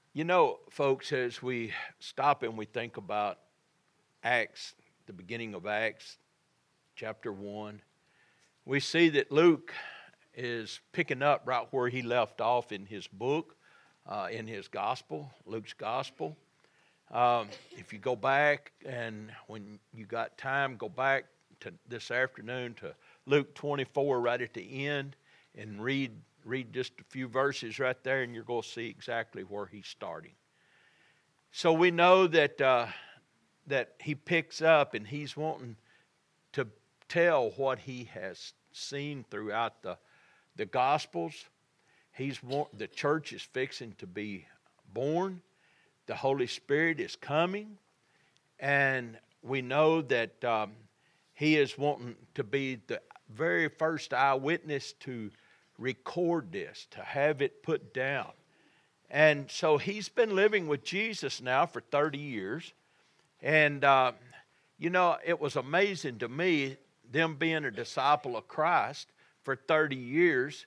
You know, folks, as we stop and we think about Acts, the beginning of Acts, chapter 1, we see that Luke is picking up right where he left off in his book, in his gospel, Luke's gospel. If you go back and when you got time, go back to this afternoon to Luke 24 right at the end and read just a few verses right there, and you're going to see exactly where he's starting. So we know that he picks up and he's wanting to tell what he has seen throughout the Gospels. The church is fixing to be born. The Holy Spirit is coming. And we know that he is wanting to be the very first eyewitness to record this, to have it put down. And so he's been living with Jesus now for 30 years. And, it was amazing to me, them being a disciple of Christ for 30 years,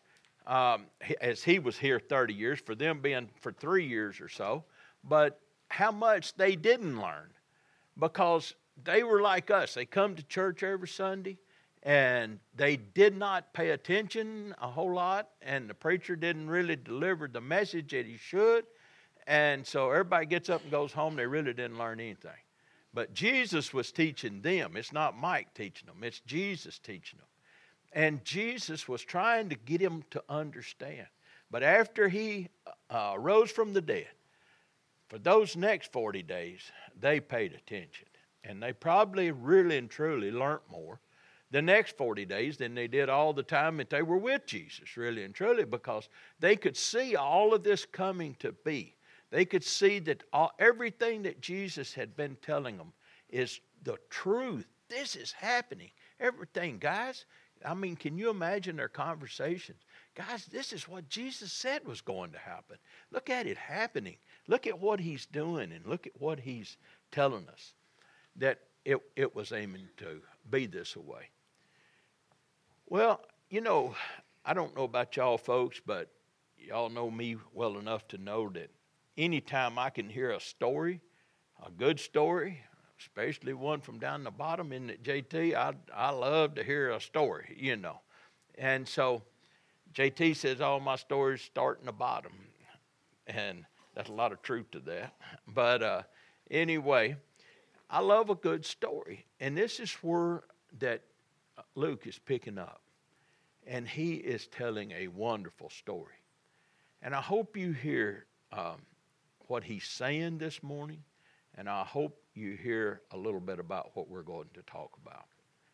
as he was here 30 years, for them being for 3 years or so, but how much they didn't learn, because they were like us. They come to church every Sunday, and they did not pay attention a whole lot, and the preacher didn't really deliver the message that he should, and so everybody gets up and goes home. They really didn't learn anything. But Jesus was teaching them. It's not Mike teaching them. It's Jesus teaching them. And Jesus was trying to get him to understand. But after he rose from the dead, for those next 40 days, they paid attention. And they probably really and truly learned more the next 40 days than they did all the time that they were with Jesus, really and truly, because they could see all of this coming to be. They could see that everything that Jesus had been telling them is the truth. This is happening. Everything, guys. I mean, can you imagine their conversations? Guys, this is what Jesus said was going to happen. Look at it happening. Look at what he's doing, and look at what he's telling us, that it was aiming to be this way. Well, I don't know about y'all folks, but y'all know me well enough to know that anytime I can hear a story, a good story, especially one from down the bottom in the JT, I love to hear a story, And so JT says all my stories start in the bottom, and that's a lot of truth to that. But anyway, I love a good story, and this is where that Luke is picking up, and he is telling a wonderful story. And I hope you hear what he's saying this morning, and I hope you hear a little bit about what we're going to talk about.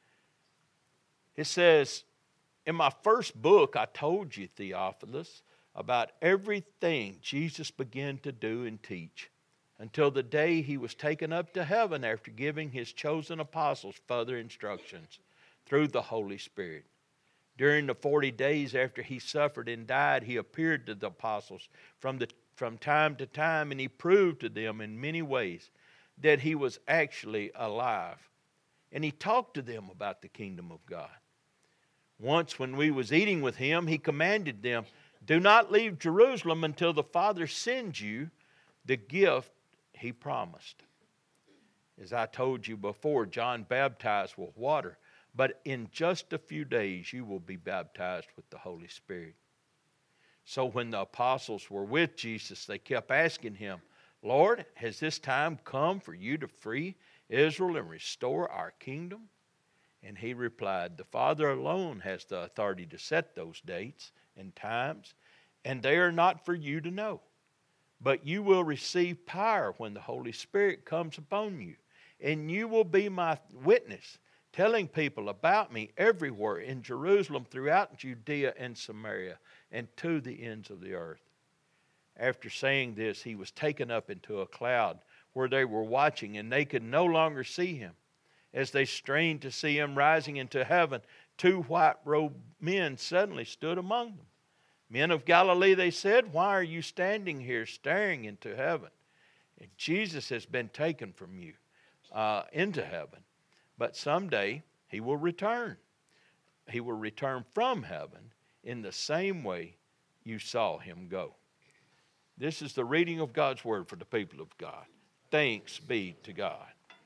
It says, in my first book, I told you, Theophilus, about everything Jesus began to do and teach until the day he was taken up to heaven after giving his chosen apostles further instructions through the Holy Spirit. During the 40 days after he suffered and died, he appeared to the apostles from time to time, and he proved to them in many ways that he was actually alive. And he talked to them about the kingdom of God. Once when we was eating with him, he commanded them, do not leave Jerusalem until the Father sends you the gift he promised. As I told you before, John baptized with water, but in just a few days you will be baptized with the Holy Spirit. So when the apostles were with Jesus, they kept asking him, Lord, has this time come for you to free Israel and restore our kingdom? And he replied, the Father alone has the authority to set those dates and times, and they are not for you to know. But you will receive power when the Holy Spirit comes upon you, and you will be my witness, telling people about me everywhere in Jerusalem, throughout Judea and Samaria, and to the ends of the earth. After saying this, he was taken up into a cloud where they were watching, and they could no longer see him. As they strained to see him rising into heaven, 2 white-robed men suddenly stood among them. Men of Galilee, they said, why are you standing here staring into heaven? And Jesus has been taken from you into heaven, but someday he will return. He will return from heaven in the same way you saw him go. This is the reading of God's word for the people of God. Thanks be to God.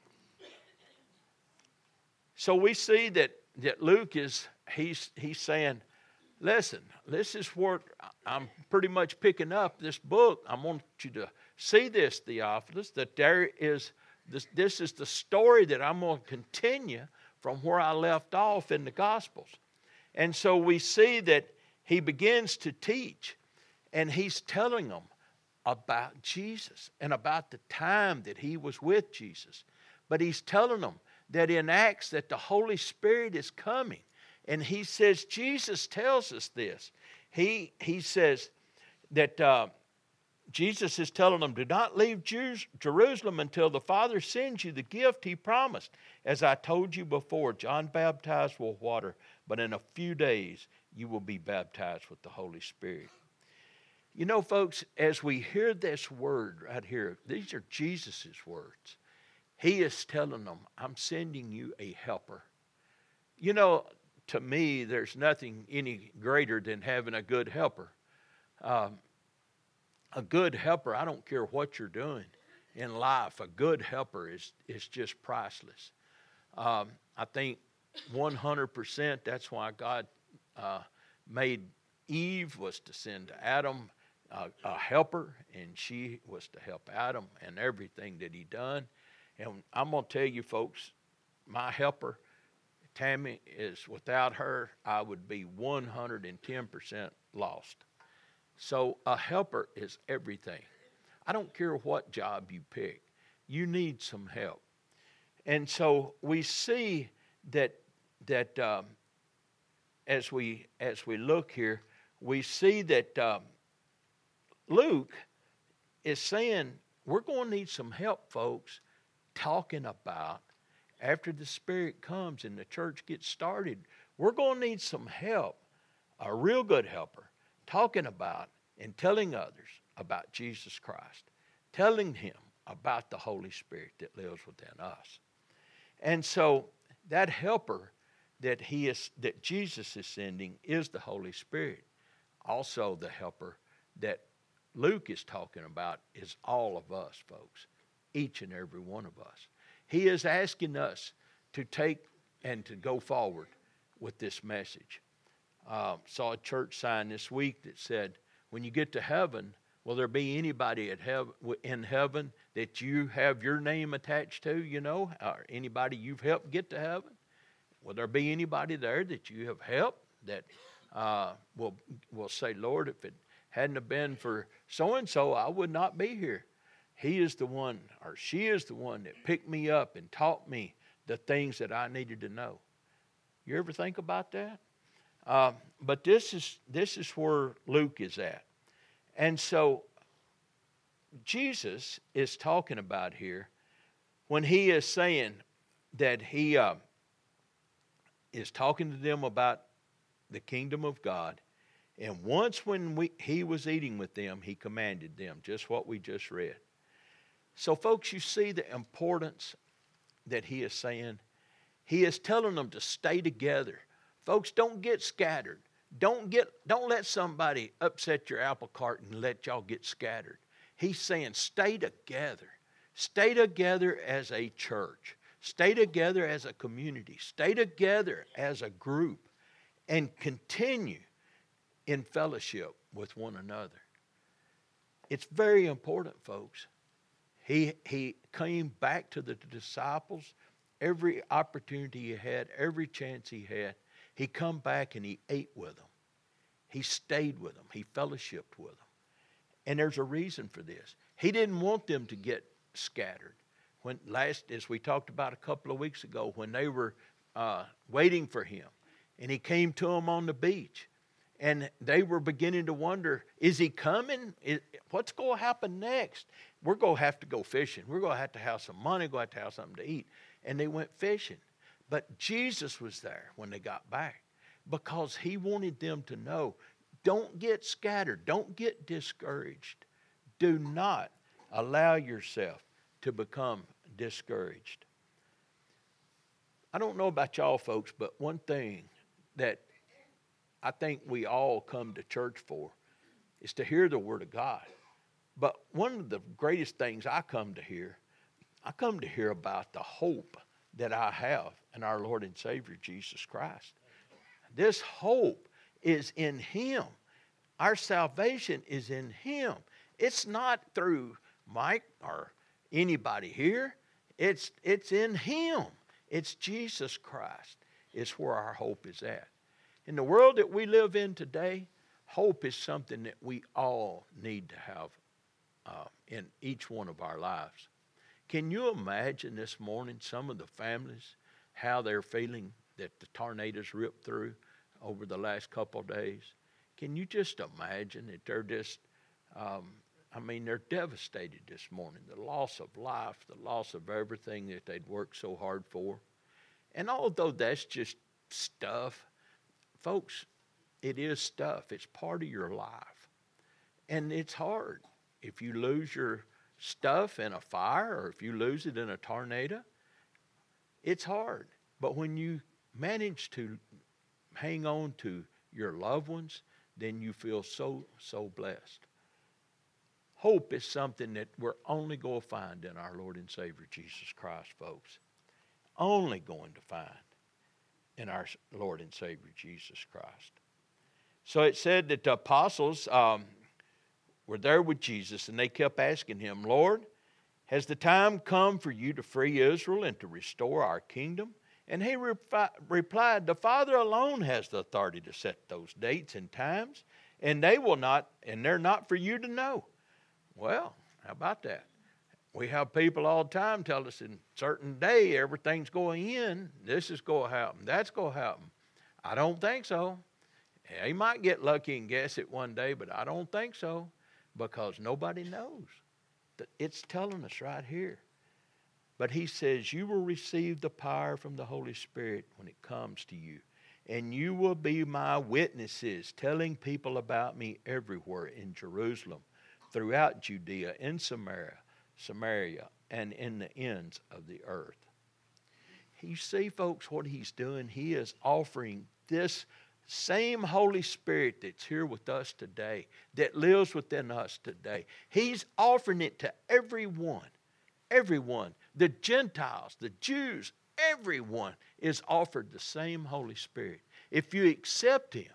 So we see that Luke he's saying, listen, this is what I'm pretty much picking up this book. I want you to see this, Theophilus, that this is the story that I'm going to continue from where I left off in the Gospels. And so we see that he begins to teach, and he's telling them about Jesus and about the time that he was with Jesus. But he's telling them that in Acts that the Holy Spirit is coming. And he says, Jesus tells us this. He says that Jesus is telling them, do not leave Jerusalem until the Father sends you the gift he promised. As I told you before, John baptized with water, but in a few days you will be baptized with the Holy Spirit. You know, folks, as we hear this word right here, these are Jesus' words. He is telling them, I'm sending you a helper. You know, to me, there's nothing any greater than having a good helper. A good helper, I don't care what you're doing in life, a good helper is just priceless. I think 100% that's why God made Eve, was to send Adam a helper, and she was to help Adam and everything that he done. And I'm going to tell you, folks, my helper, Tammy, is without her, I would be 110% lost. So a helper is everything. I don't care what job you pick. You need some help. And so we see that as we look here, we see that Luke is saying we're going to need some help, folks, talking about after the Spirit comes and the church gets started. We're going to need some help, a real good helper, talking about and telling others about Jesus Christ, telling him about the Holy Spirit that lives within us. And so that helper that Jesus is sending is the Holy Spirit. Also the helper that Luke is talking about is all of us, folks, each and every one of us. He is asking us to take and to go forward with this message. Saw a church sign this week that said, when you get to heaven, will there be anybody in heaven that you have your name attached to, you know, or anybody you've helped get to heaven? Will there be anybody there that you have helped that will say, Lord, if it hadn't have been for so-and-so, I would not be here. He is the one, or she is the one that picked me up and taught me the things that I needed to know. You ever think about that? But this is where Luke is at. And so Jesus is talking about here when he is saying that he is talking to them about the kingdom of God. And once when he was eating with them, he commanded them, just what we just read. So folks, you see the importance that he is saying. He is telling them to stay together. Folks, don't get scattered. Don't let somebody upset your apple cart and let y'all get scattered. He's saying stay together. Stay together as a church. Stay together as a community. Stay together as a group and continue in fellowship with one another. It's very important, folks. He came back to the disciples every opportunity he had, every chance he had. He come back and he ate with them. He stayed with them. He fellowshiped with them. And there's a reason for this. He didn't want them to get scattered. As we talked about a couple of weeks ago, when they were waiting for him, and he came to them on the beach, and they were beginning to wonder, is he coming? What's going to happen next? We're going to have to go fishing. We're going to have some money, going to have something to eat. And they went fishing. But Jesus was there when they got back because he wanted them to know, don't get scattered. Don't get discouraged. Do not allow yourself to become discouraged. I don't know about y'all folks, but one thing that I think we all come to church for is to hear the Word of God. But one of the greatest things I come to hear about the hope that I have in our Lord and Savior, Jesus Christ. This hope is in Him. Our salvation is in Him. It's not through Mike or anybody here. It's in Him. It's Jesus Christ. It's where our hope is at. In the world that we live in today, hope is something that we all need to have in each one of our lives. Can you imagine this morning some of the families, how they're feeling that the tornadoes ripped through over the last couple of days? Can you just imagine that they're just, they're devastated this morning. The loss of life, the loss of everything that they'd worked so hard for. And although that's just stuff, folks, it is stuff. It's part of your life. And it's hard. If you lose your stuff in a fire or if you lose it in a tornado, it's hard. But when you manage to hang on to your loved ones, then you feel so blessed. Hope is something that we're only going to find in our Lord and Savior Jesus Christ, folks. Only going to find in our Lord and Savior Jesus Christ. So it said that the apostles were there with Jesus, and they kept asking him, Lord, has the time come for you to free Israel and to restore our kingdom? And he replied, the Father alone has the authority to set those dates and times, and they're not for you to know. Well, how about that? We have people all the time tell us in a certain day everything's going in, this is going to happen, that's going to happen. I don't think so. Yeah, he might get lucky and guess it one day, but I don't think so, because nobody knows. It's telling us right here. But he says, you will receive the power from the Holy Spirit when it comes to you. And you will be my witnesses, telling people about me everywhere in Jerusalem, throughout Judea, in Samaria, and in the ends of the earth. You see, folks, what he's doing? He is offering this same Holy Spirit that's here with us today, that lives within us today. He's offering it to everyone. Everyone. The Gentiles, the Jews, everyone is offered the same Holy Spirit. If you accept Him,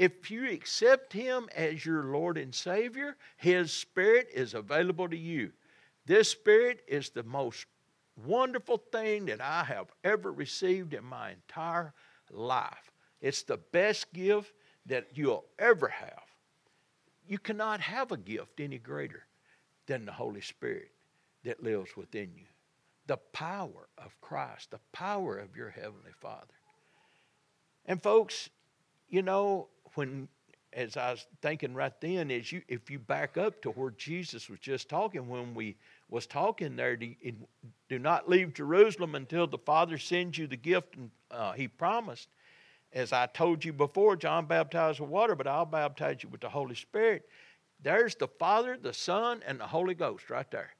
as your Lord and Savior, His Spirit is available to you. This Spirit is the most wonderful thing that I have ever received in my entire life. It's the best gift that you'll ever have. You cannot have a gift any greater than the Holy Spirit that lives within you. The power of Christ, the power of your Heavenly Father. And folks, you know, as I was thinking right then, if you back up to where Jesus was just talking, when we was talking there, do not leave Jerusalem until the Father sends you the gift He promised. As I told you before, John baptized with water, but I'll baptize you with the Holy Spirit. There's the Father, the Son, and the Holy Ghost right there.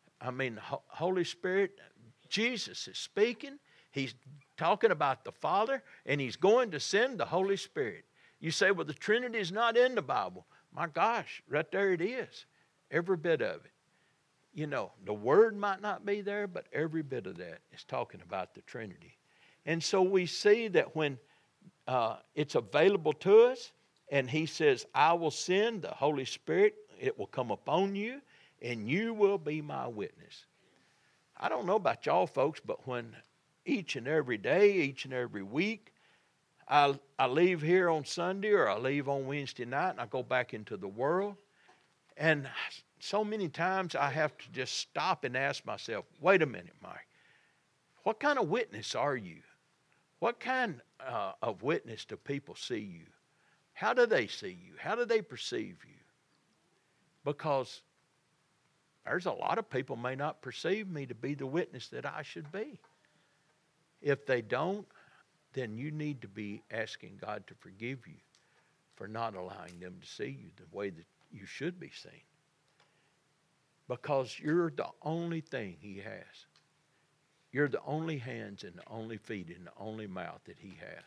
Holy Spirit, Jesus is speaking. He's talking about the Father, and He's going to send the Holy Spirit. You say, well, the Trinity is not in the Bible. My gosh, right there it is. Every bit of it. You know, the Word might not be there, but every bit of that is talking about the Trinity. And so we see that when it's available to us, and He says, I will send the Holy Spirit, it will come upon you, and you will be my witness. I don't know about y'all folks, but when each and every day, each and every week, I leave here on Sunday or I leave on Wednesday night and I go back into the world, and so many times I have to just stop and ask myself, wait a minute, Mike, what kind of witness are you? What kind of witness do people see you? How do they see you? How do they perceive you? Because there's a lot of people may not perceive me to be the witness that I should be. If they don't, then you need to be asking God to forgive you for not allowing them to see you the way that you should be seen. Because you're the only thing He has. You're the only hands and the only feet and the only mouth that He has.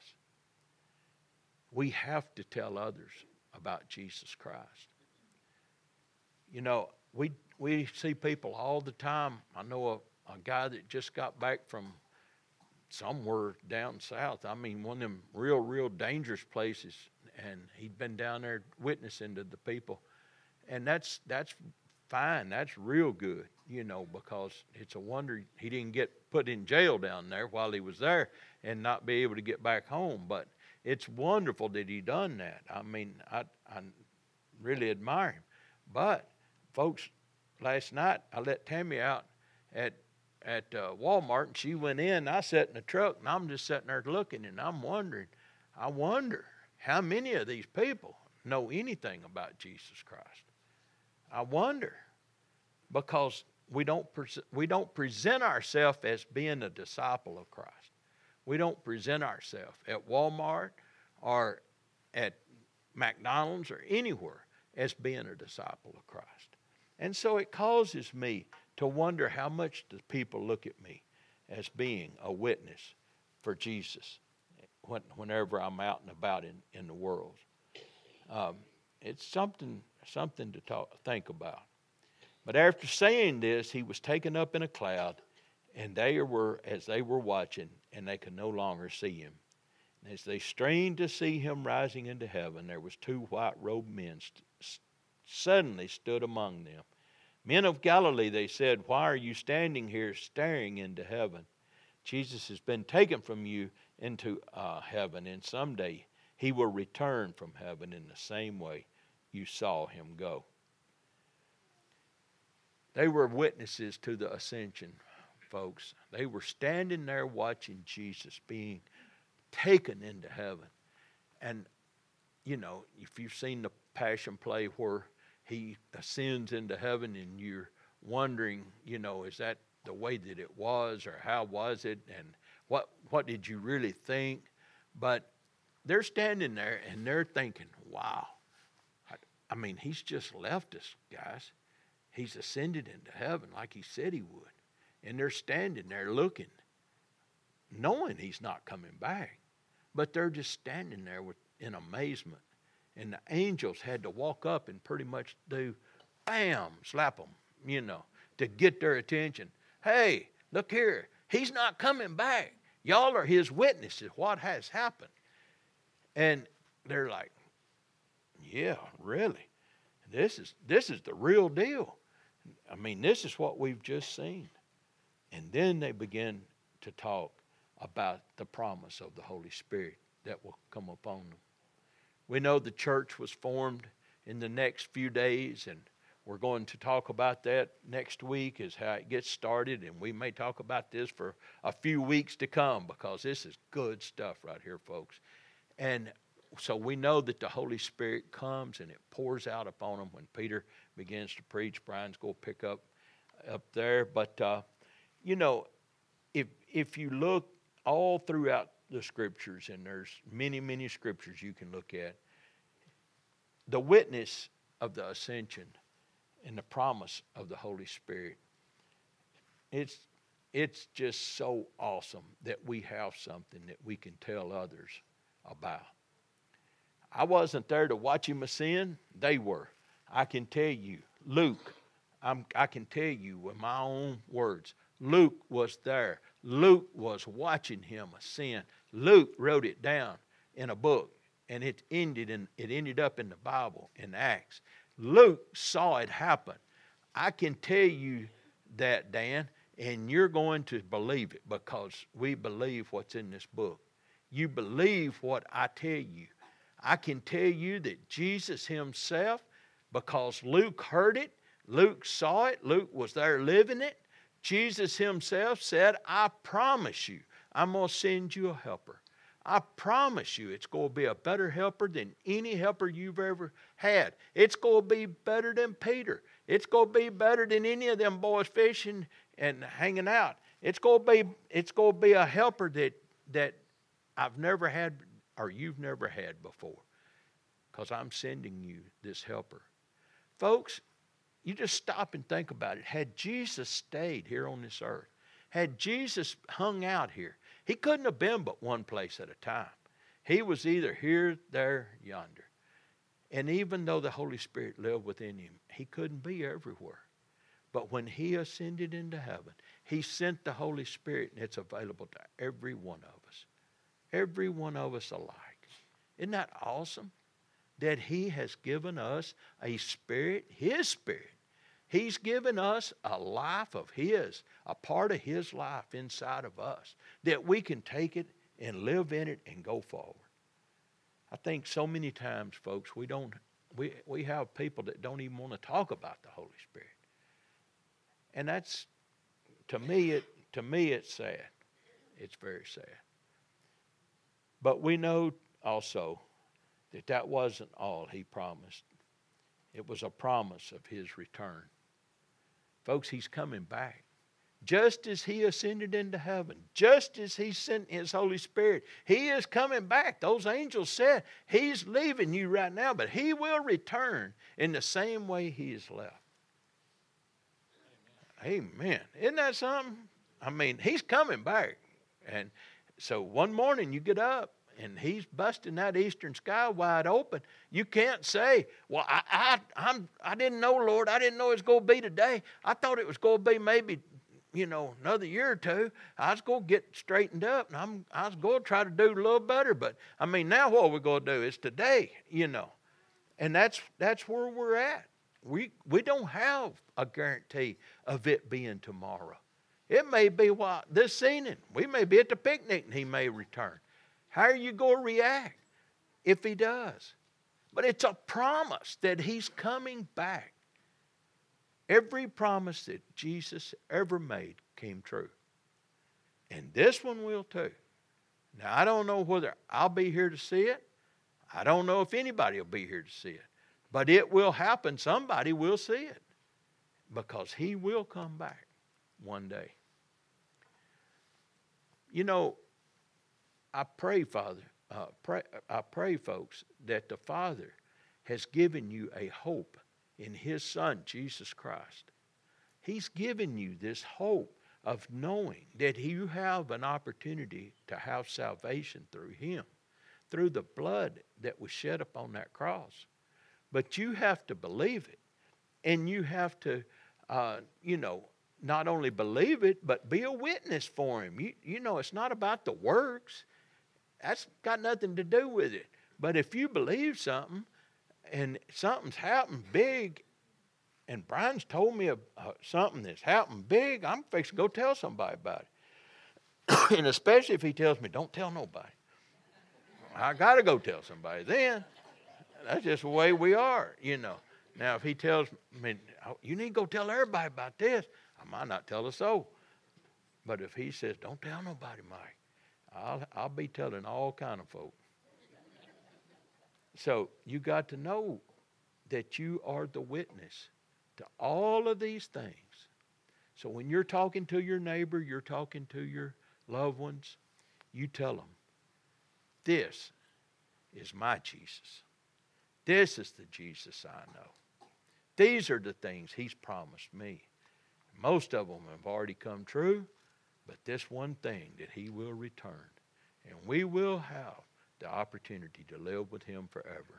We have to tell others about Jesus Christ. You know, we see people all the time. I know a guy that just got back from somewhere down south. I mean, one of them real dangerous places, and he'd been down there witnessing to the people, and that's fine. That's real good, because it's a wonder he didn't get put in jail down there while he was there and not be able to get back home. But it's wonderful that he done that. I mean, I really admire him. But folks, last night I let Tammy out at Walmart, and she went in. I sat in the truck, and I'm just sitting there looking, and I'm wondering. I wonder how many of these people know anything about Jesus Christ. I wonder, because we don't present ourselves as being a disciple of Christ. We don't present ourselves at Walmart or at McDonald's or anywhere as being a disciple of Christ. And so it causes me to wonder how much do people look at me as being a witness for Jesus whenever I'm out and about in the world. It's something to think about. But after saying this, he was taken up in a cloud, and they were watching, and they could no longer see him. And as they strained to see him rising into heaven, there was two white-robed men suddenly stood among them. Men of Galilee, they said, why are you standing here staring into heaven? Jesus has been taken from you into heaven, and someday he will return from heaven in the same way you saw him go. They were witnesses to the ascension, folks. They were standing there watching Jesus being taken into heaven. And, if you've seen the Passion Play where he ascends into heaven and you're wondering, is that the way that it was, or how was it, and what did you really think? But they're standing there and they're thinking, wow, I mean, he's just left us, guys. He's ascended into heaven like he said he would. And they're standing there looking, knowing he's not coming back. But they're just standing there in amazement. And the angels had to walk up and pretty much do, bam, slap them, to get their attention. Hey, look here. He's not coming back. Y'all are his witnesses. What has happened? And they're like, yeah, really? This is the real deal. I mean, this is what we've just seen. And then they begin to talk about the promise of the Holy Spirit that will come upon them. We know the church was formed in the next few days, and we're going to talk about that next week as how it gets started, and we may talk about this for a few weeks to come because this is good stuff right here, folks. And so we know that the Holy Spirit comes and it pours out upon them when Peter begins to preach. Brian's going to pick up there. But, if you look all throughout the Scriptures, and there's many Scriptures you can look at, the witness of the ascension and the promise of the Holy Spirit, it's just so awesome that we have something that we can tell others about. I wasn't there to watch him ascend. They were. I can tell you, Luke, I can tell you with my own words, Luke was there. Luke was watching him ascend. Luke wrote it down in a book, and it ended up in the Bible, in Acts. Luke saw it happen. I can tell you that, Dan, and you're going to believe it because we believe what's in this book. You believe what I tell you. I can tell you that Jesus himself, because Luke heard it, Luke saw it, Luke was there living it, Jesus himself said, I promise you, I'm going to send you a helper. I promise you it's going to be a better helper than any helper you've ever had. It's going to be better than Peter. It's going to be better than any of them boys fishing and hanging out. It's going to be a helper that I've never had or you've never had before, because I'm sending you this helper. Folks, you just stop and think about it. Had Jesus stayed here on this earth, had Jesus hung out here, he couldn't have been but one place at a time. He was either here, there, yonder. And even though the Holy Spirit lived within him, he couldn't be everywhere. But when he ascended into heaven, he sent the Holy Spirit, and it's available to every one of us. Every one of us alike. Isn't that awesome? That he has given us a spirit, his spirit. He's given us a life of his, a part of his life inside of us, that we can take it and live in it and go forward. I think so many times, folks, we have people that don't even want to talk about the Holy Spirit. And that's, to me it's sad. It's very sad. But we know also that wasn't all he promised. It was a promise of his return. Folks, he's coming back. Just as he ascended into heaven, just as he sent his Holy Spirit, he is coming back. Those angels said, he's leaving you right now, but he will return in the same way he has left. Amen. Isn't that something? I mean, he's coming back. And so one morning you get up and he's busting that eastern sky wide open. You can't say, well, I didn't know, Lord. I didn't know it was going to be today. I thought it was going to be maybe, another year or two. I was going to get straightened up, and I was going to try to do a little better. But, now what we're going to do is today, And that's where we're at. We don't have a guarantee of it being tomorrow. It may be this evening. We may be at the picnic, and he may return. How are you going to react if he does? But it's a promise that he's coming back. Every promise that Jesus ever made came true. And this one will too. Now, I don't know whether I'll be here to see it. I don't know if anybody will be here to see it. But it will happen. Somebody will see it. Because he will come back one day. I pray, Father, I pray, folks, that the Father has given you a hope in his Son, Jesus Christ. He's given you this hope of knowing that you have an opportunity to have salvation through him, through the blood that was shed upon that cross. But you have to believe it, and you have to, not only believe it, but be a witness for him. It's not about the works. That's got nothing to do with it. But if you believe something, and something's happened big, and Brian's told me something that's happened big, I'm fixing to go tell somebody about it. And especially if he tells me, don't tell nobody. I got to go tell somebody then. That's just the way we are, Now, if he tells me, you need to go tell everybody about this, I might not tell a soul. But if he says, don't tell nobody, Mike, I'll be telling all kind of folk. So you got to know that you are the witness to all of these things. So when you're talking to your neighbor, you're talking to your loved ones, you tell them, this is my Jesus. This is the Jesus I know. These are the things he's promised me. Most of them have already come true, but this one thing, that he will return. And we will have the opportunity to live with him forever.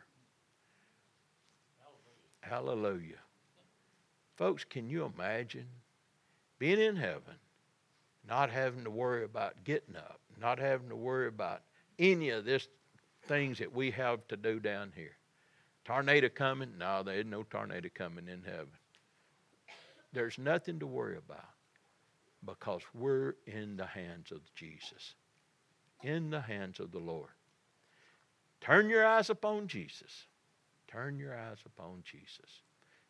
Hallelujah. Folks, can you imagine being in heaven, not having to worry about getting up, not having to worry about any of this things that we have to do down here? Tornado coming? No, there isn't no tornado coming in heaven. There's nothing to worry about because we're in the hands of Jesus, in the hands of the Lord. Turn your eyes upon Jesus. Turn your eyes upon Jesus.